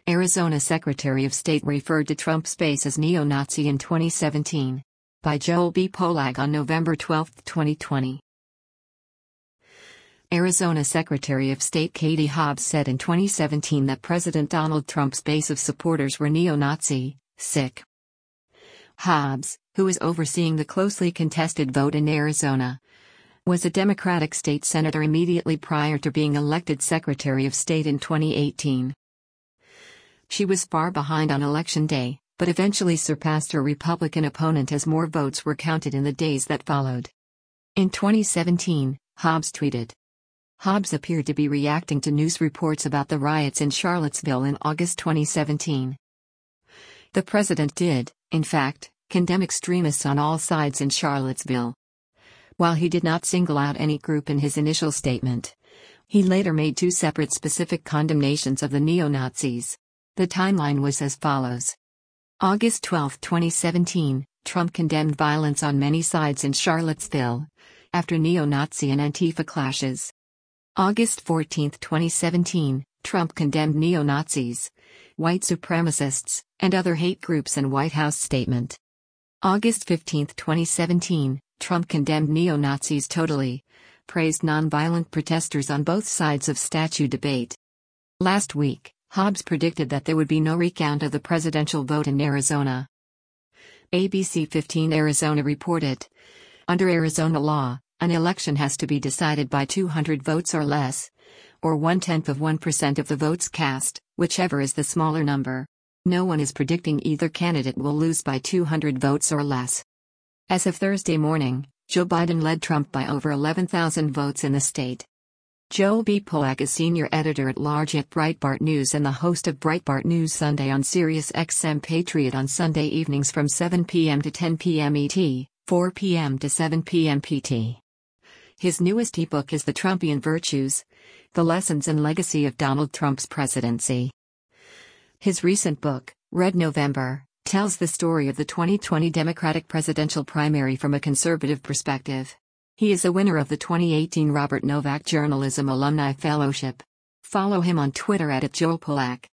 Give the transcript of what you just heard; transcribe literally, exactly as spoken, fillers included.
Arizona Secretary of State referred to Trump's base as neo-Nazi in twenty seventeen. By Joel B. Polak on November twelfth, twenty twenty. Arizona Secretary of State Katie Hobbs said in twenty seventeen that President Donald Trump's base of supporters were neo-Nazi, sick. Hobbs, who is overseeing the closely contested vote in Arizona, was a Democratic state senator immediately prior to being elected Secretary of State in twenty eighteen. She was far behind on Election Day, but eventually surpassed her Republican opponent as more votes were counted in the days that followed. In twenty seventeen, Hobbs tweeted. Hobbs appeared to be reacting to news reports about the riots in Charlottesville in August twenty seventeen. The president did, in fact, condemn extremists on all sides in Charlottesville. While he did not single out any group in his initial statement, he later made two separate specific condemnations of the neo-Nazis. The timeline was as follows. August twelfth, twenty seventeen, Trump condemned violence on many sides in Charlottesville, after neo-Nazi and Antifa clashes. August fourteenth, twenty seventeen, Trump condemned neo-Nazis, white supremacists, and other hate groups in White House statement. August fifteenth, twenty seventeen, Trump condemned neo-Nazis totally, praised nonviolent protesters on both sides of statue debate. Last week, Hobbs predicted that there would be no recount of the presidential vote in Arizona. A B C fifteen Arizona reported. Under Arizona law, an election has to be decided by two hundred votes or less, or one-tenth of one percent of the votes cast, whichever is the smaller number. No one is predicting either candidate will lose by two hundred votes or less. As of Thursday morning, Joe Biden led Trump by over eleven thousand votes in the state. Joel B. Polak is senior editor-at-large at Breitbart News and the host of Breitbart News Sunday on Sirius X M Patriot on Sunday evenings from seven p m to ten p m E T, four p m to seven p m P T. His newest ebook is The Trumpian Virtues: The Lessons and Legacy of Donald Trump's Presidency. His recent book, Red November, tells the story of the twenty twenty Democratic presidential primary from a conservative perspective. He is a winner of the twenty eighteen Robert Novak Journalism Alumni Fellowship. Follow him on Twitter at Joel Polak.